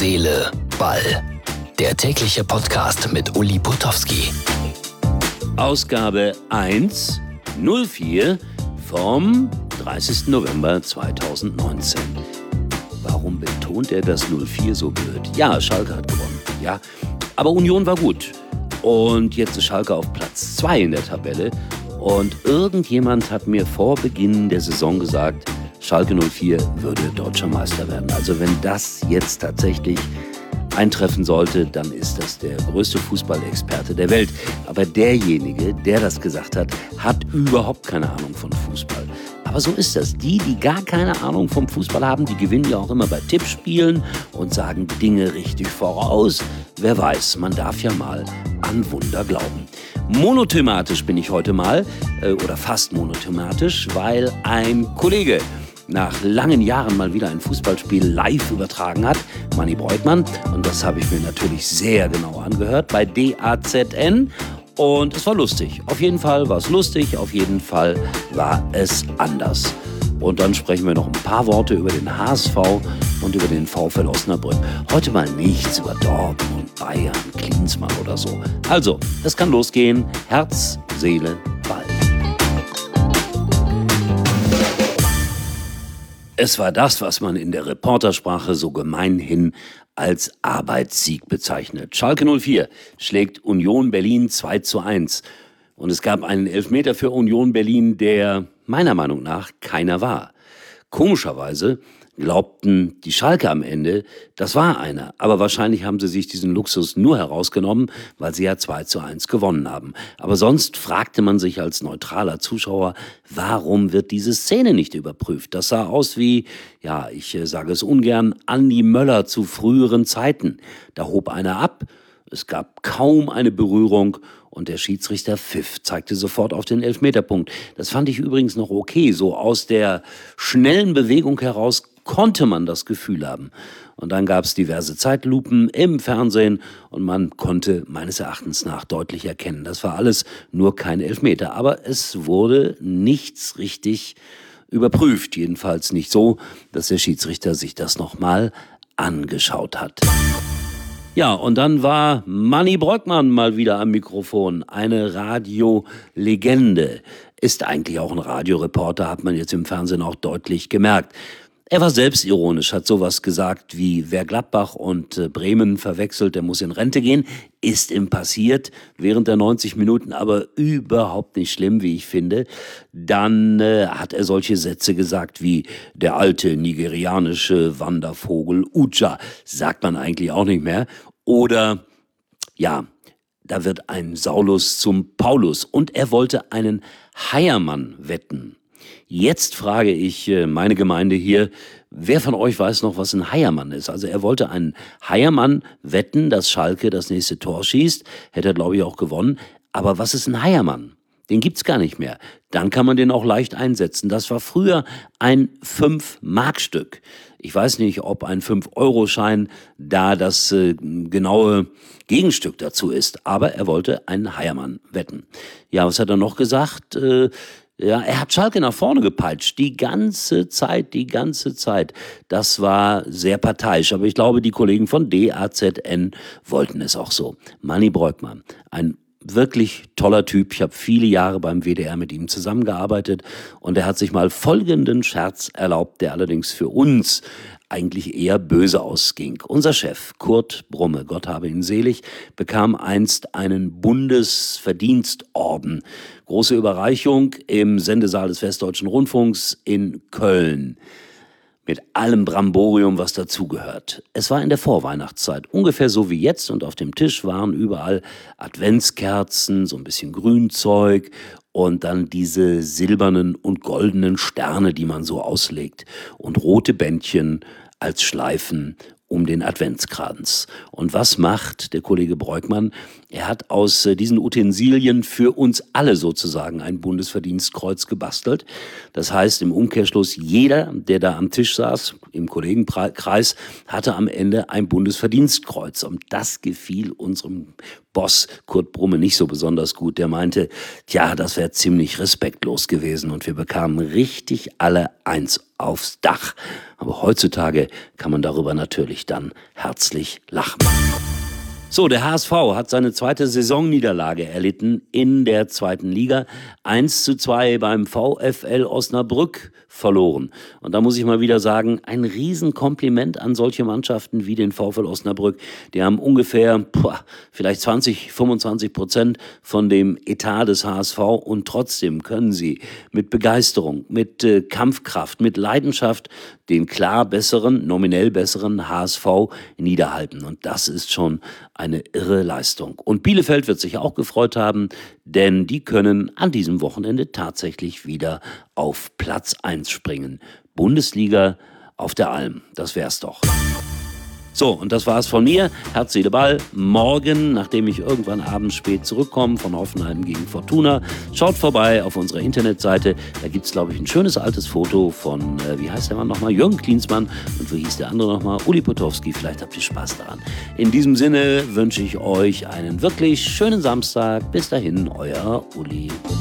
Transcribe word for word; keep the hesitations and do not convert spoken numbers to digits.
Seele, Ball. Der tägliche Podcast mit Uli Potowski. Ausgabe hundertvier vom dreißigsten November zweitausendneunzehn. Warum betont er das null vier so blöd? Ja, Schalke hat gewonnen, ja. Aber Union war gut. Und jetzt ist Schalke auf Platz zwei in der Tabelle. Und irgendjemand hat mir vor Beginn der Saison gesagt, Schalke null vier würde deutscher Meister werden. Also wenn das jetzt tatsächlich eintreffen sollte, dann ist das der größte Fußballexperte der Welt. Aber derjenige, der das gesagt hat, hat überhaupt keine Ahnung von Fußball. Aber so ist das. Die, die gar keine Ahnung vom Fußball haben, die gewinnen ja auch immer bei Tippspielen und sagen Dinge richtig voraus. Wer weiß, man darf ja mal an Wunder glauben. Monothematisch bin ich heute mal, äh, oder fast monothematisch, weil ein Kollege nach langen Jahren mal wieder ein Fußballspiel live übertragen hat, Manni Breukmann. Und das habe ich mir natürlich sehr genau angehört bei D A Z N. Und es war lustig. Auf jeden Fall war es lustig, auf jeden Fall war es anders. Und dann sprechen wir noch ein paar Worte über den H S V und über den VfL Osnabrück. Heute mal nichts über Dortmund, Bayern, Klinsmann oder so. Also, es kann losgehen. Herz, Seele, Ball. Es war das, was man in der Reportersprache so gemeinhin als Arbeitssieg bezeichnet. Schalke null vier schlägt Union Berlin zwei zu eins. Und es gab einen Elfmeter für Union Berlin, der meiner Meinung nach keiner war. Komischerweise glaubten die Schalke am Ende, das war einer. Aber wahrscheinlich haben sie sich diesen Luxus nur herausgenommen, weil sie ja zwei zu eins gewonnen haben. Aber sonst fragte man sich als neutraler Zuschauer, warum wird diese Szene nicht überprüft? Das sah aus wie, ja, ich sage es ungern, Andi Möller zu früheren Zeiten. Da hob einer ab, es gab kaum eine Berührung und der Schiedsrichter pfiff, zeigte sofort auf den Elfmeterpunkt. Das fand ich übrigens noch okay. So aus der schnellen Bewegung heraus konnte man das Gefühl haben. Und dann gab es diverse Zeitlupen im Fernsehen und man konnte meines Erachtens nach deutlich erkennen, das war alles nur kein Elfmeter. Aber es wurde nichts richtig überprüft. Jedenfalls nicht so, dass der Schiedsrichter sich das nochmal angeschaut hat. Ja, und dann war Manni Breukmann mal wieder am Mikrofon, eine Radiolegende. Ist eigentlich auch ein Radioreporter, hat man jetzt im Fernsehen auch deutlich gemerkt. Er war selbstironisch, hat sowas gesagt wie, wer Gladbach und Bremen verwechselt, der muss in Rente gehen. Ist ihm passiert, während der neunzig Minuten, aber überhaupt nicht schlimm, wie ich finde. Dann äh, hat er solche Sätze gesagt wie, der alte nigerianische Wandervogel Uja, sagt man eigentlich auch nicht mehr. Oder, ja, da wird ein Saulus zum Paulus und er wollte einen Heiermann wetten. Jetzt frage ich meine Gemeinde hier, wer von euch weiß noch, was ein Heiermann ist? Also er wollte einen Heiermann wetten, dass Schalke das nächste Tor schießt. Hätte er, glaube ich, auch gewonnen. Aber was ist ein Heiermann? Den gibt's gar nicht mehr. Dann kann man den auch leicht einsetzen. Das war früher ein fünf Mark Stück. Ich weiß nicht, ob ein fünf Euro Schein da das äh, genaue Gegenstück dazu ist. Aber er wollte einen Heiermann wetten. Ja, was hat er noch gesagt? Äh, Ja, er hat Schalke nach vorne gepeitscht, die ganze Zeit, die ganze Zeit. Das war sehr parteiisch, aber ich glaube, die Kollegen von D A Z N wollten es auch so. Manni Breukmann, ein wirklich toller Typ. Ich habe viele Jahre beim W D R mit ihm zusammengearbeitet und er hat sich mal folgenden Scherz erlaubt, der allerdings für uns eigentlich eher böse ausging. Unser Chef, Kurt Brumme, Gott habe ihn selig, bekam einst einen Bundesverdienstorden. Große Überreichung im Sendesaal des Westdeutschen Rundfunks in Köln. Mit allem Bramborium, was dazugehört. Es war in der Vorweihnachtszeit, ungefähr so wie jetzt, und auf dem Tisch waren überall Adventskerzen, so ein bisschen Grünzeug und dann diese silbernen und goldenen Sterne, die man so auslegt und rote Bändchen als Schleifen um den Adventskranz. Und was macht der Kollege Breukmann? Er hat aus diesen Utensilien für uns alle sozusagen ein Bundesverdienstkreuz gebastelt. Das heißt im Umkehrschluss, jeder, der da am Tisch saß, im Kollegenkreis, hatte am Ende ein Bundesverdienstkreuz. Und das gefiel unserem Boss Kurt Brumme nicht so besonders gut. Der meinte, tja, das wäre ziemlich respektlos gewesen und wir bekamen richtig alle eins aufs Dach. Aber heutzutage kann man darüber natürlich dann herzlich lachen. So, der H S V hat seine zweite Saisonniederlage erlitten in der zweiten Liga. eins zu zwei beim VfL Osnabrück verloren. Und da muss ich mal wieder sagen, ein Riesenkompliment an solche Mannschaften wie den VfL Osnabrück. Die haben ungefähr boah, vielleicht zwanzig, fünfundzwanzig Prozent von dem Etat des H S V und trotzdem können sie mit Begeisterung, mit äh, Kampfkraft, mit Leidenschaft den klar besseren, nominell besseren H S V niederhalten. Und das ist schon eine irre Leistung. Und Bielefeld wird sich auch gefreut haben, denn die können an diesem Wochenende tatsächlich wieder auf Platz eins springen. Bundesliga auf der Alm, das wär's doch. So, und das war's von mir. Herz, Seele, Ball. Morgen, nachdem ich irgendwann abends spät zurückkomme von Hoffenheim gegen Fortuna, schaut vorbei auf unserer Internetseite. Da gibt's, glaube ich, ein schönes altes Foto von, äh, wie heißt der Mann nochmal? Jürgen Klinsmann. Und wie hieß der andere nochmal? Uli Potowski. Vielleicht habt ihr Spaß daran. In diesem Sinne wünsche ich euch einen wirklich schönen Samstag. Bis dahin, euer Uli Potowski.